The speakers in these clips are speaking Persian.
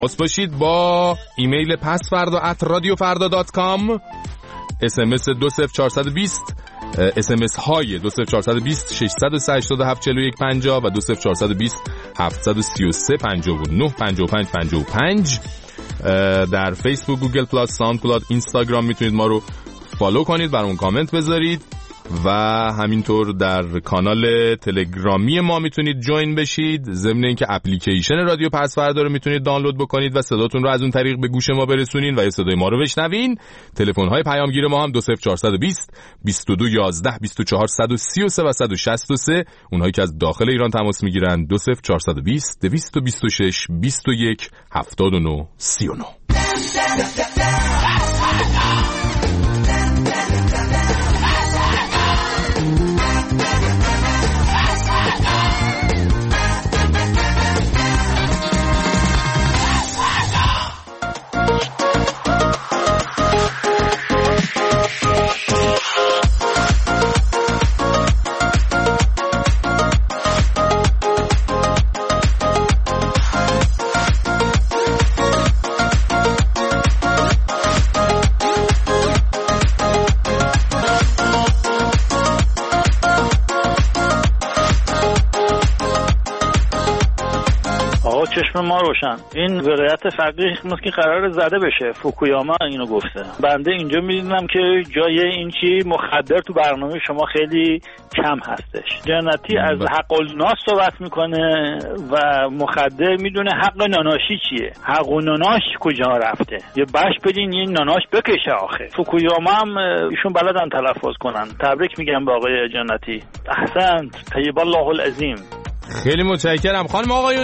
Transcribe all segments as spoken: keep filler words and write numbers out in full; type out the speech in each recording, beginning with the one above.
باز باشید با ایمیل پسفردا ات رادیو فردا دات کام، اس ام اس دو صفر چهار دو صفر، اس ام اس های دو صفر چهار دو صفر شش صفر سه هشت هفت چهار یک پنجاه و دو صفر چهار دو صفر هفت سه سه پنجاه و نه پنجاه و پنج پنجاه و پنج. در فیسبوک، گوگل پلاس، ساوند کلاود، اینستاگرام میتونید ما رو فالو کنید، برامون کامنت بذارید و همینطور در کانال تلگرامی ما میتونید جوین بشید. ضمن اینکه اپلیکیشن رادیو پسفردا رو میتونید دانلود بکنید و صداتون رو از اون طریق به گوش ما برسونین و صدای ما رو بشنوین. تلفن های پیامگیر ما هم دو صفر چهار دو صفر بیست و دو یازده بیست و چهار صد و سی و سه و صد و شصت و سه. اونهایی که از داخل ایران تماس میگیرن دو صفر چهار دو صفر دویست و بیست و شش بیست و یک هفتاد و نه سی و نه. چشم ما روشن. این ولایت فقیه که قرار زده بشه، فوکویاما اینو گفته. بنده اینجا میدونم که جای این چی مخدر تو برنامه شما خیلی کم هستش. جنتی از حق الناس صحبت میکنه و مخدر میدونه حق ناناشی چیه، حق و ناناش کجا رفته. یه بش بدین یه ناناش بکشه آخه. فوکویاما هم ایشون بلدن تلفظ کنن. تبریک میگم به آقای جنتی. احسنت، طیب الله العظیم. خیلی متشکرم. خانم آقایون،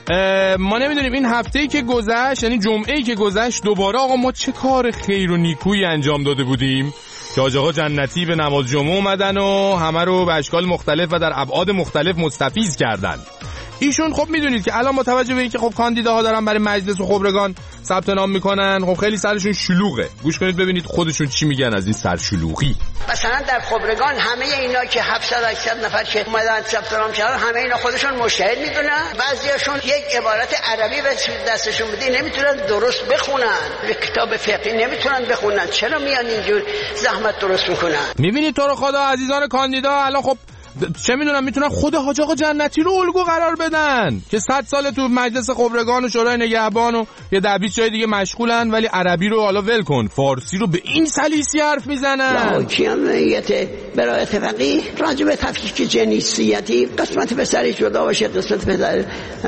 ما نمیدونیم این هفته‌ای که گذشت، یعنی جمعه‌ای که گذشت، دوباره آقا ما چه کار خیر و نیکویی انجام داده بودیم که حاج آقا جنتی به نماز جمعه اومدن و همه رو به اشکال مختلف و در ابعاد مختلف مستفیض کردن. ایشون خب میدونید که الان با توجه به اینکه خب کاندیداها دارن برای مجلس و خبرگان ثبت نام میکنن، خب خیلی سرشون شلوغه. گوش کنید ببینید خودشون چی میگن از این سرشلوغی. مثلا در خبرگان همه اینا که هفتصد هشتصد نفر که اومدن ثبت نام کردن، همه اینا خودشون مجتهد میدونن. بعضیاشون یک عبارت عربی به دستشون بده نمیتونن درست بخونن، یک کتاب فقهی نمیتونن بخونن. چرا میان اینجور زحمت درست میکنن؟ میبینید تو رو خدا عزیزان کاندیدا الان خب چه میدونم میتونن خود حاج آقا جنتی رو الگو قرار بدن که صد سال تو مجلس خبرگان و شورای نگهبان و یه ده بیست جای دیگه مشغولن، ولی عربی رو حالا ول کن، فارسی رو به این سلیسی حرف میزنن. حاکمیت برای فقیه راجع به تفکیک جنسیتی قسمت پسرش جدا باشه، قسمت پسر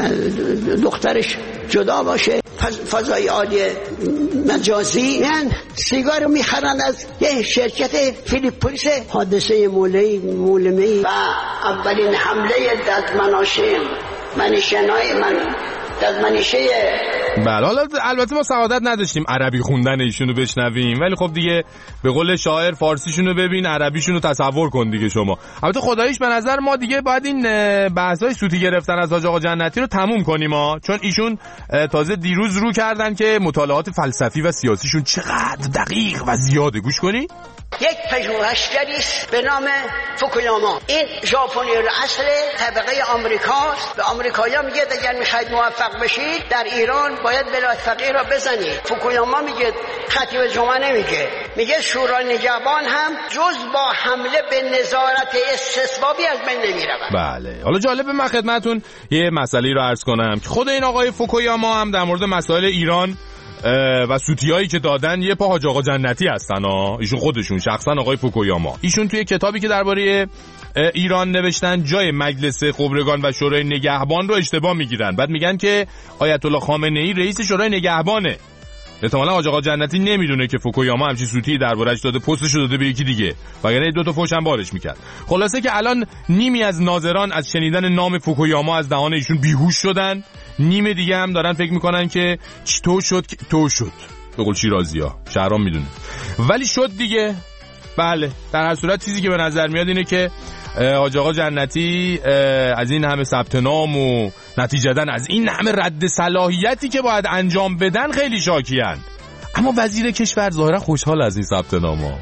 دخترش جدا باشه، فضای عالی مجازی. من سیگار رو میخرن از یه شرکت فیلیپینی. حادثه موله مولمی و اولین حمله ددمناشه منشنای من ددمنشه. بله، حالا البته ما سعادت نداشتیم عربی خوندن ایشونو بشنویم، ولی خب دیگه به قول شاعر فارسیشونو ببین عربیشونو تصور کن دیگه شما. البته خداییش به نظر ما دیگه باید این بحثای سوتی گرفتن از حاج آقا جنتی رو تموم کنیم ها، چون ایشون تازه دیروز رو کردن که مطالعات فلسفی و سیاسیشون چقدر دقیق و زیاده. گوش کنی. یک پژوهشگری به نام فوکویاما، این ژاپنی الاصل طبقه آمریکاست. به آمریکایی‌ها میگه اگر میخواید موفق بشید در ایران باید ولایت فقیه را بزنید. فوکویاما میگه خطیب جمعه نمیگه، میگه شورای نگهبان هم جز با حمله به نظارت استثبابی از بین نمیرود. بله، حالا جالبه من خدمتتون یه مسئله رو عرض کنم که خود این آقای فوکویاما هم در مورد مسائل ایران و سوتیایی که دادن یه پا حاج آقا جنتی هستن ها. ایشون خودشون شخصا آقای فوکویاما، ایشون توی کتابی که درباره ایران نوشتن جای مجلس خبرگان و شورای نگهبان رو اشتباه میگیرن. بعد میگن که آیت الله خامنه ای رئیس شورای نگهبانه. احتمالاً حاج آقا جنتی نمیدونه که فوکویاما همچین سوتی دربارش داده، پستش داده به یکی دیگه، وگرنه دو تا فوش هم بارش میکرد. خلاصه که الان نیمی از ناظران از شنیدن نام فوکویاما از دهان ایشون بیهوش شدن، نیم دیگه هم دارن فکر میکنن که چی تو شد که تو شد، به قول شیرازی‌ها، شهرام میدونه ولی شد دیگه. بله، در هر صورت چیزی که به نظر میاد اینه که حاج آقا جنتی از این همه ثبت نام و نتیجه‌دن از این همه رد صلاحیتی که باید انجام بدن خیلی شاکیان، اما وزیر کشور ظاهرا خوشحال از این ثبت نام‌ها.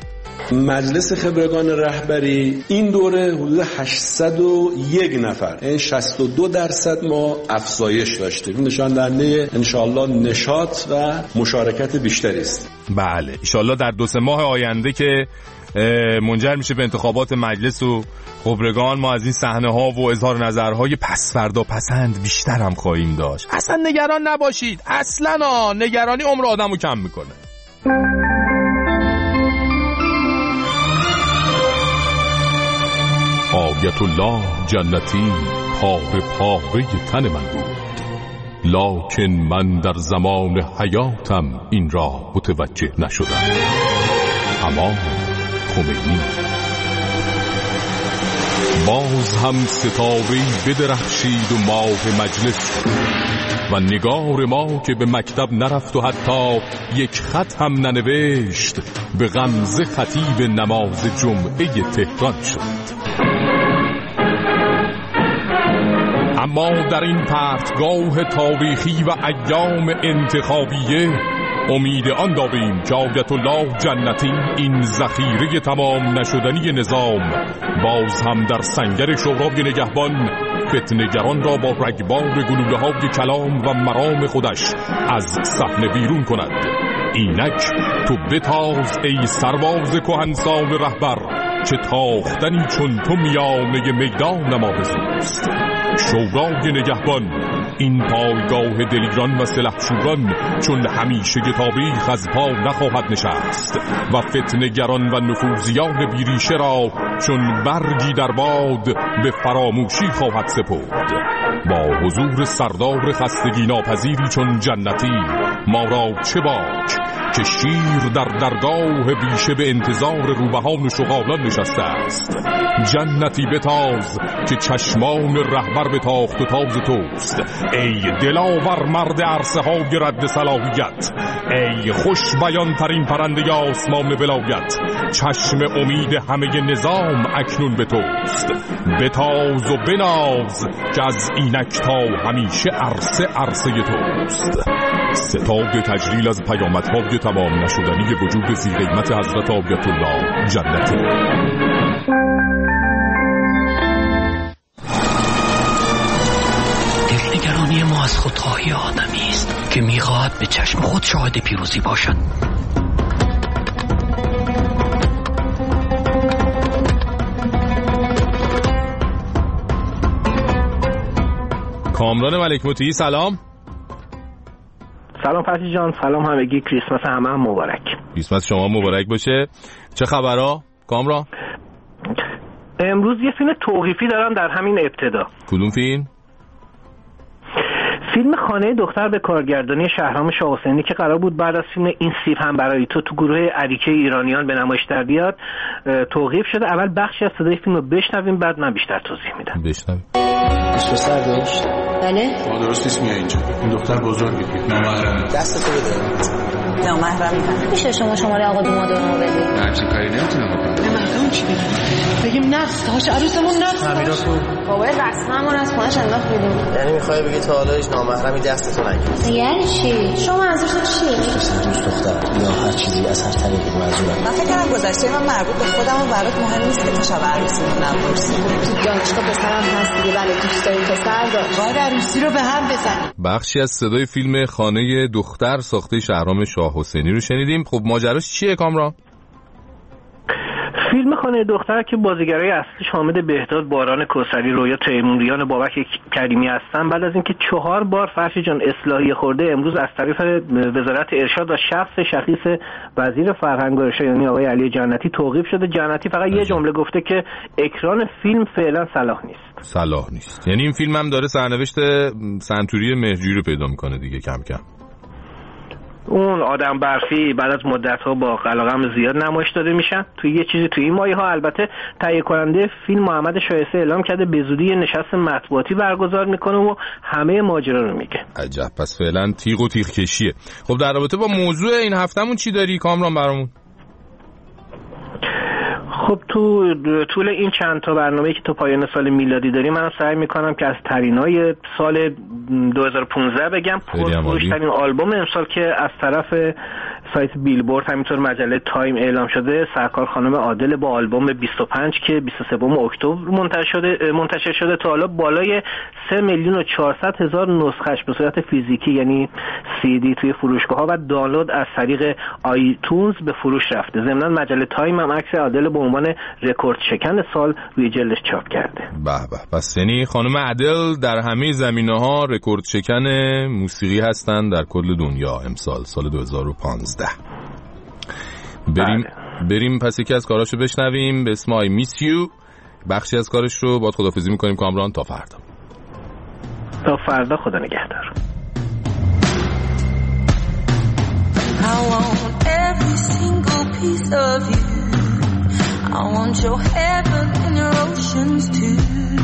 مجلس خبرگان رهبری این دوره حدود هشتصد و یک نفر، این شصت و دو درصد ما افزایش داشتیم. نشان دهنده انشالله نشاط و مشارکت بیشتری است. بله انشالله در دو سه ماه آینده که منجر میشه به انتخابات مجلس و خبرگان ما از این صحنه ها و اظهار نظرهای پس فردا پسند بیشتر هم خواهیم داشت. اصلا نگران نباشید، اصلا نگرانی عمر آدمو کم میکنه. آیت الله جنتی پاره پاره تن من بود، لکن من در زمان حیاتم این را متوجه نشدم. اما خمینی باز هم ستاره‌ای بدرخشید و ماه مجلس و نگار ما که به مکتب نرفت و حتی یک خط هم ننوشت به غمزه خطیب نماز جمعه تهران شد. اما در این پرتگاه تاریخی و ایام انتخابیه امید آن داریم که آیت الله جنتی این ذخیره تمام نشدنی نظام باز هم در سنگر شورای نگهبان فتنه‌گران را با رگبار گلوله‌های کلام و مرام خودش از صحنه بیرون کند. اینک تو بتاز ای سرباز کهنسال رهبر که تاختنی چون تو میانه میدان ما بزوست. شورای نگهبان این پایگاه دلیران و سلحشوران چون همیشه تاریخ از پا نخواهد نشست و فتنه‌گران و نفوذیان بیریشه را چون برگی در باد به فراموشی خواهد سپرد. با حضور سردار خستگی ناپذیری چون جنتی ما را چه باک که شیر در درگاه بیشه به انتظار روبهان و شغالان نشسته است. جنتی بتاز که چشمان رهبر به تاخت و تاز توست. ای دلاور مرد عرصه های رد صلاحیت، ای خوش بیان ترین پرنده آسمان ولایت، چشم امید همه نظام اکنون به توست. بتاز و بناز که از اینک تا همیشه عرصه عرصه توست. ستاد تجلیل از پیامدهای تمام نشدنی وجود زی قیمت حضرت آیت الله جنتی. دلنگرانی ما از خودخواهی آدمی است که میخواهد به چشم خود شاهد پیروزی باشد. کامران ملک مطیعی سلام. سلام فرشید جان، سلام همگی، کریسمس همه هم مبارک. کریسمس شما مبارک باشه. چه خبرها کامران؟ امروز یه فیلم توقیفی دارم در همین ابتدا. کدوم فیلم؟ فیلم خانه دختر به کارگردانی شهرام شاه حسینی که قرار بود بعد از فیلم این سیب هم برای تو تو گروه اریکه ایرانیان به نمایش در بیاد توقیف شده. اول بخشی از صدای فیلم رو بشنویم بعد من بیشتر توضیح میدم. بشنویم. اسم سر داشت؟ بله؟ ما درست نیست میای اینجا. این دختر بزرگی بود. نامحرمه. دست تو بده. نامحرمه. میشه شما شماره آقا دومادو رو بدید؟ من همچین کاری نمیتونم بکنم. به مردم چی بگیم؟ بگیم نفس تاش عروسمون نفس. همینا تو. بابا رسممون از خونش انداخت بیرون. یعنی میخوای بگی تا حالا هیچ نامحرمی دستتون نگرفت؟ یعنی چی؟ شما منظورتون چیه؟ مثلا دوست دختر یا هر چیزی از هر طریقی منظورم. من فکر کنم گذشته من مربوط به خودم و برات مهم نیست که تو شب عروسیمون نپرسی. تو دانشگاه پسرم هست دیگه، بله دوست داری پسر داشت. باید عروسی رو به هم بزنیم. بخشی از صدای فیلم خانه دختر ساخته شهرام شاه حسینی رو شنیدیم. خب ماجراش چیه کامران؟ فیلم خانه دختر که بازیگرای اصلیش حامد بهداد، باران کوثری، رویا تیموریان، بابک کریمی هستن بعد از اینکه چهار بار فرشی جان اصلاحی خورده امروز از طریق وزارت ارشاد و شخص شخیص وزیر فرهنگ و ارشاد یعنی آقای علی جنتی توقیف شده. جنتی فقط یه جمله گفته که اکران فیلم فعلا صلاح نیست. صلاح نیست. یعنی این فیلم هم داره سرنوشت سنتوری مهرجویی رو پیدا میکنه دیگه کم کم. اون آدم برفی بعد از مدت‌ها با قلقم زیاد نمایش داده میشن. توی یه چیزی توی این مایه‌ها البته تهیه کننده فیلم محمد شایسته اعلام کرده به زودی نشست مطبوعاتی برگزار میکنه و همه ماجرا رو میگه. عجب، پس فعلا تیغ و تیغ کشیه. خب در رابطه با موضوع این هفتمون چی داری کامران برامون؟ خب تو طول این چند تا برنامه‌ای که تو پایان سال میلادی داریم من سعی میکنم که از ترینای سال دو هزار و پانزده بگم، پرفروش‌ترین آلبوم امسال که از طرف سایت بیلبورد همینطور مجله تایم اعلام شده سرکار خانم عادل با آلبوم بیست و پنج که بیست و سوم اکتبر منتشر شده منتشر شده تا حالا بالای سه میلیون و چهارصد هزار نسخهش به صورت فیزیکی یعنی سی دی توی فروشگاه‌ها و دانلود از طریق آیتونز به فروش رفته. ضمناً مجله تایم هم عکس عادل به عنوان رکورد شکن سال روی جلدش چاپ کرده. به به، پس یعنی خانم عادل در همه زمینه‌ها رکورد شکن موسیقی هستن در کل دنیا امسال سال دو هزار و پانزده. بریم بله. بریم پس یکی از کاراشو بشنویم به اسم I Miss You. بخشی از کارش رو باید خداحافظی می‌کنیم کامران تا فردا. تا فردا، خدا نگهدار. I want every single piece of you. I want your heaven and your oceans too.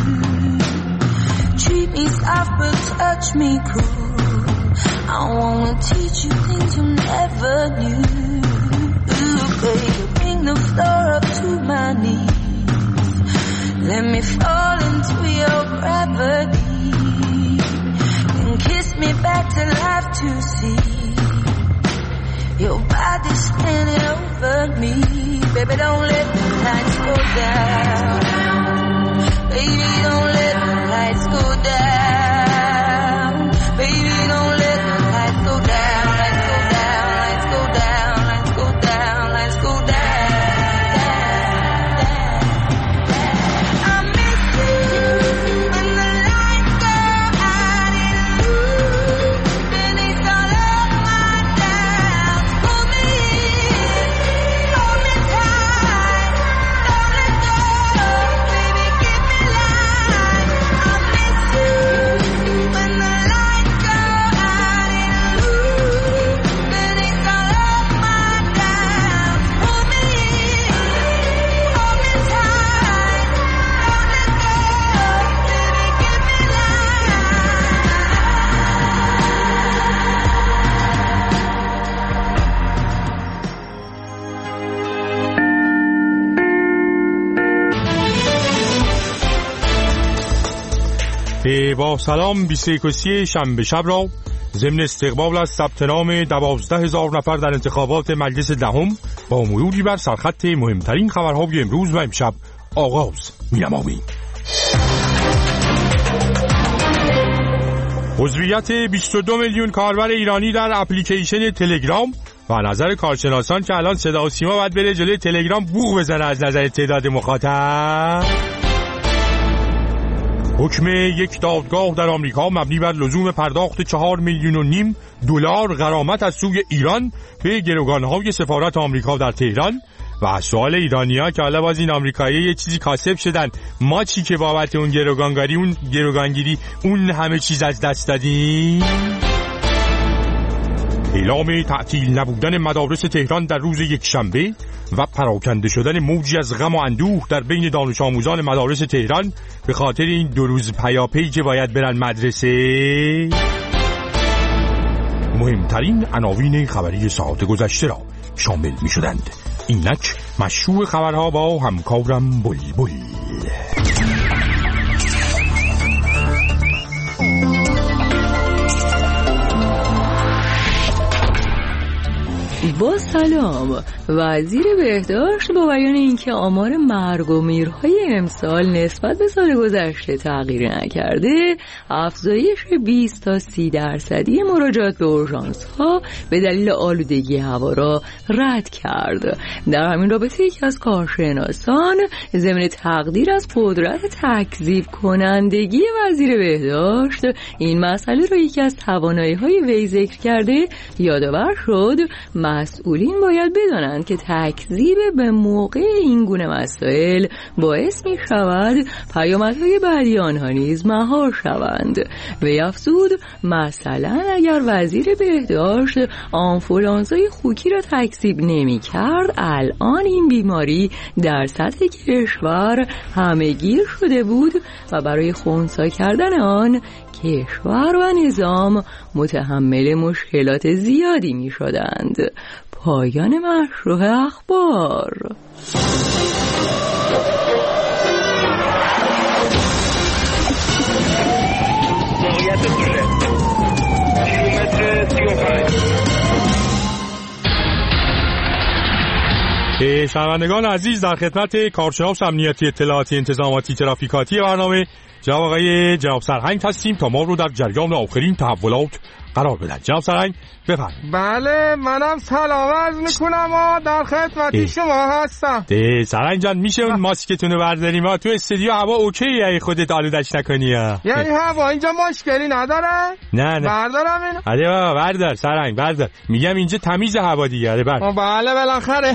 Treat me soft but touch me cool. I wanna teach you things you never knew. Ooh, baby, bring the floor up to my knees. Let me fall into your gravity. And kiss me back to life to see. Your body standing over me. Baby, don't let the lights go down. Baby, don't let the lights go down. Baby, don't let the lights go down. Lights go down, lights go down, lights go down, lights go down. I miss you when the lights go out and illuminates all of my doubts. Hold me, hold me tight, don't let go, baby, give me life. I miss you when the lights go out and illuminates all of my doubts. Hold me, hold me tight, don't let go, baby, give me با سلام بیست و یکم شنبه شب را ضمن استقبال از ثبت نام دوازده هزار نفر در انتخابات مجلس دهم با مروری بر سرخط مهمترین خبرهای امروز و امشب آغاز می‌نماییم. عضویت بیست و دو میلیون کاربر ایرانی در اپلیکیشن تلگرام و نظر کارشناسان که الان صدا و سیما باید بره جلوی تلگرام بوق بزنه از نظر تعداد مخاطب. حکم یک دادگاه در آمریکا مبنی بر لزوم پرداخت چهار میلیون و نیم دلار غرامت از سوی ایران به گروگان‌های سفارت آمریکا در تهران و سوال ایرانی‌ها که حالا باز این آمریکایی یه چیزی کاسب شدن، ما چی که بابت اون گروگانگیری اون گروگانگیری اون همه چیز از دست دادیم. اعلام تعطیل نبودن مدارس تهران در روز یکشنبه و پراکنده شدن موجی از غم و اندوه در بین دانش آموزان مدارس تهران به خاطر این دو روز پیاپی که باید برن مدرسه. مهمترین عناوین خبری ساعت گذشته را شامل می شدند. اینک مشروع خبرها با همکارم بلبل. با سلام. وزیر بهداشت با بیان اینکه آمار مرگ و میرهای امسال نسبت به سال گذشته تغییر نکرده، افزایش بیست تا سی درصدی مراجعات به اورژانس‌ها به دلیل آلودگی هوا را رد کرد. در همین رابطه یکی از کارشناسان ضمن تقدیر از قدرت تکذیب کنندگی وزیر بهداشت این مسئله را یکی از توانایی‌های وی ذکر کرده یادآور شد مسئولین باید بدانند که تکذیب به موقع این گونه مسائل باعث می شود پیامدهای بعدی آنها نیز مهار شوند. وی افزود مثلا اگر وزیر بهداشت آنفولانزای خوکی را تکذیب نمی کرد، الان این بیماری در سطح کشور همه‌گیر شده بود و برای خنثی کردن آن کشور و نظام متحمل مشکلات زیادی می شدند. پایان مشروع اخبار. موقعیت دوره کیلومتر سی و پنج شنوندگان عزیز، در خدمت کارشناس امنیتی اطلاعاتی انتظاماتی ترافیکاتی برنامه جناب آقای جناب سرهنگ هستیم تا ما رو در جریان آخرین تحولات قرار بدن. جناب سرهنگ بفرمایید. بله منم سلام عرض میکنم و در خدمت شما هستم. ده سرهنگ جان میشه اون ماسکتون رو برداریم ها؟ تو استودیو هوا اوکی ای خودت آلودش نکنی ها؟ یعنی هوا اینجا مشکلی نداره؟ نه نه بردارم اینو؟ آره بابا بردار سرهنگ بردار. میگم اینجا تمیز هوا دیگه. آره بردار. بله بالاخره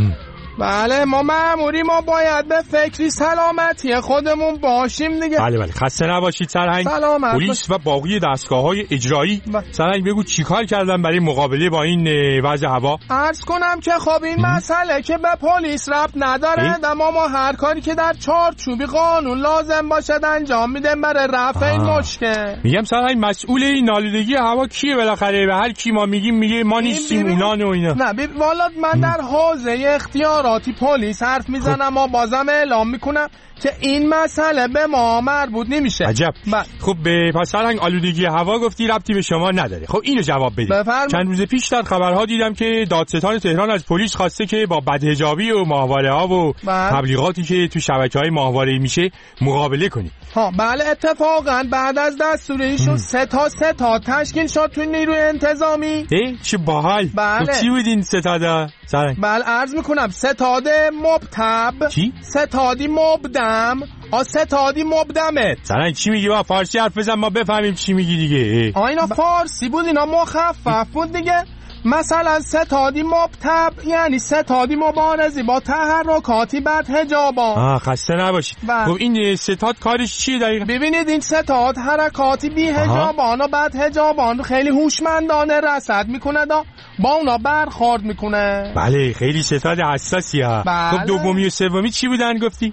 بله ما مأموری ما باید به فکری سلامتی خودمون باشیم دیگه. بله بله خسته نباشید سرهنگ. سلامت پلیس و باقی دستگاه‌های اجرایی ب... سرهنگ بگو چیکار کردن برای مقابله با این وضع هوا؟ عرض کنم که خب این ام. مسئله که به پلیس ربط نداره، اما ما هر کاری که در چارچوب قانون لازم باشه انجام میدیم برای رفع این مشکل. میگم سرهنگ مسئول این آلودگی هوا کیه بالاخره؟ به هر کی ما میگیم میگه ما نیستیم اونان و اینا. نه ببین والا من ام. در حوزه اختیار پلیس حرف میزنم و بازم اعلام میکنم که این مسئله به ما مربوط نمیشه. عجب. خب به پس سرهنگ آلودگی هوا گفتی ربطی به شما نداره. خب اینو جواب بدید. بفرم. چند روز پیش در خبرها دیدم که دادستان تهران از پلیس خواسته که با بدحجابی و ماهواره ها و بله. تبلیغاتی که تو شبکه‌های ماهواره‌ای میشه مقابله کنی. ها بله اتفاقا بعد از دستور ایشون سه تا سه تا تشکیل شد تو نیروی انتظامی. ای چه باحال. بله. چی بود این ستاده؟ سرهنگ. بله عرض میکنم ستاده مبتب. چی؟ ستادی مبدم. آ ستادی مبدمت. سرهنگ چی میگی؟ با فارسی حرف بزن ما بفهمیم چی میگی دیگه. آ اینا فارسی بود، اینا مخفف بود دیگه. مثلا ستادی مبتب یعنی ستادی مبارزی با تحرکاتی بعد حجابان. آه خسته نباشید. خب این ستاد کارش چیه دقیقا؟ ببینید این ستاد حرکاتی بی حجابان و بعد حجابان خیلی هوشمندانه رصد میکنه دا با اونا برخورد میکنه. بله خیلی ستاد حساسی ها. بله. خب دومی و سومی چی بودن گفتی؟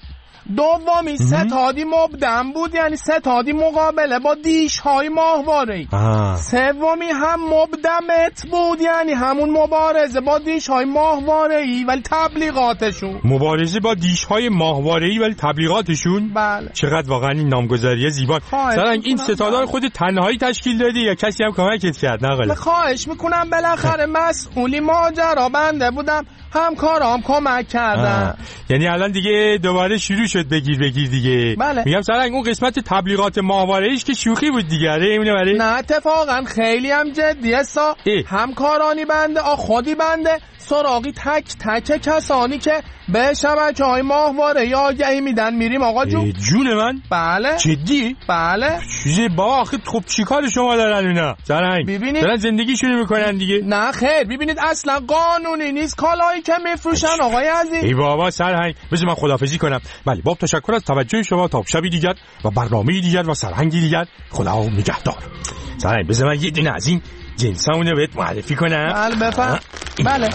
دومی ستادی مبدم بود، یعنی ستادی مقابله با دیش های ماهواره‌ای. سومی هم مبدمت بود، یعنی همون مبارزه با دیش های ماهواره‌ای ولی تبلیغاتشون. مبارزه با دیش های ماهواره‌ای ولی تبلیغاتشون؟ بله. چقدر واقعا این نامگذاری زیبا. سرهنگ این ستادها خود تنهایی تشکیل دادی یا کسی هم کمکت کرد؟ نقل. خواهش میکنم بالاخره مسئولی ماجرا بنده بودم، همکارام کمک کردن. یعنی الان دیگه دوباره شروع شد بگیر بگیر دیگه. بله. میگم سرهنگ اون قسمت تبلیغات ماهواره‌ایش که شوخی بود دیگه. آره اینو برای نه اتفاقا خیلی هم جدیه سا. همکارانی بنده آ خودی بنده سراغی تک تک کسانی که به شبکه‌های ماهواره‌ای آگهی میدن میریم آقا جون. جون من؟ بله. جدی؟ بله. چیزه با آخه خب چیکار شما دارن اینا؟ سرهنگ ببینید دارن زندگیشونو میکنن دیگه. نه خیر ببینید اصلا قانونی نیست کالایی که میفروشن آقای عزیز. ای بابا سرهنگ بذار من خداحافظی کنم. بله با تشکر از توجه شما تا شبی دیگر و برنامه‌ای دیگر و سرهنگی دیگر. خدا نگهدار. سرهنگ بذار من یه دونه از این جنسامونو بهت معرفی کنم. بله بفرم. بله.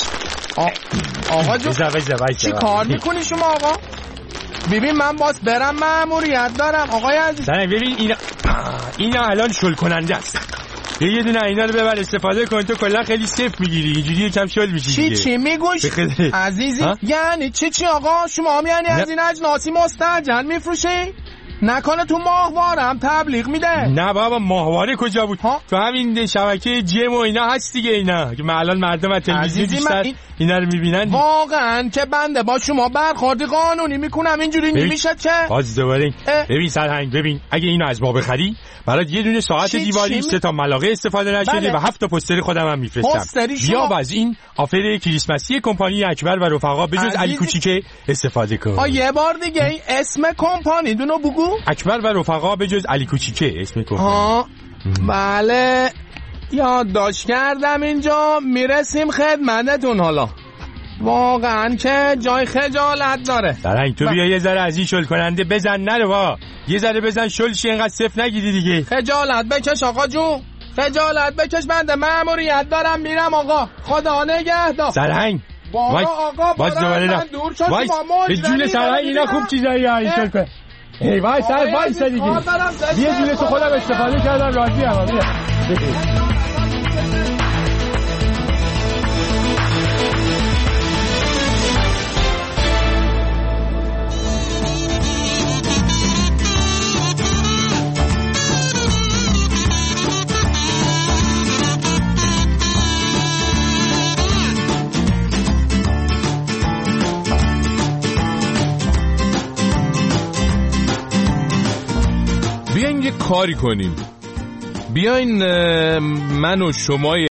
آقا جون چی کار میکنی شما آقا؟ ببین من باز برم مأموریت دارم آقای عزیز. سرهنگ ببین اینا اینا الان شل کننده است. یه دونه اینا رو ببر استفاده کن، تو کلا خیلی سیف میگیری اینجوری یکم شل میشی چی دیگه. چی میگوش عزیزی؟ یعنی چی چی آقا شما هم یعنی از این اجناسی مستعجل میفروشی؟ نکنه تو ماهواره هم تبلیغ میده؟ نه بابا ماهواره کجا بود ها؟ تو همین شبکه جیم و اینا هست دیگه اینا که الان مردم از تلویزیون بیشتر این... اینا رو میبینن. واقعا که بنده با شما برخوردی قانونی میکنم اینجوری نمیشه که باز دوباره ببین سرهنگ ببین اگه اینو از ما بخری برات یه دونه ساعت دیواری سه تا ملاقه استفاده نشده بله. و هفت تا پوستر خودم هم میفرستم. بیا باز این آفر کریسمسی کمپانی اکبر و رفقا به جز علی کوچیکه استفاده کن. آ یه بار دیگه این اسم کمپانی دونو بگو. اکبر و رفقا به جز علی کوچیکه اسم کمپانی. ها بله یادداشت کردم اینجا میرسیم خدمتتون. حالا واقعا که جای خجالت داره. سرهنگ تو بیا یه ذره از این شل کننده بزن نره با یه ذره بزن شل شی اینقدر صف نگیری دیگه. خجالت بکش آقا جون خجالت بکش بنده مأموریت دارم میرم آقا خدا نگهدار. سرهنگ بابا آقا باز دوباره رفت دور شد ما به جون سرهنگ اینا خوب چیزایی هایی شل کن. ای وای سر وای سر دیگه یه جونه تو خودم استفاده کردم راضی ام. بیا کاری کنیم، بیاین من و شما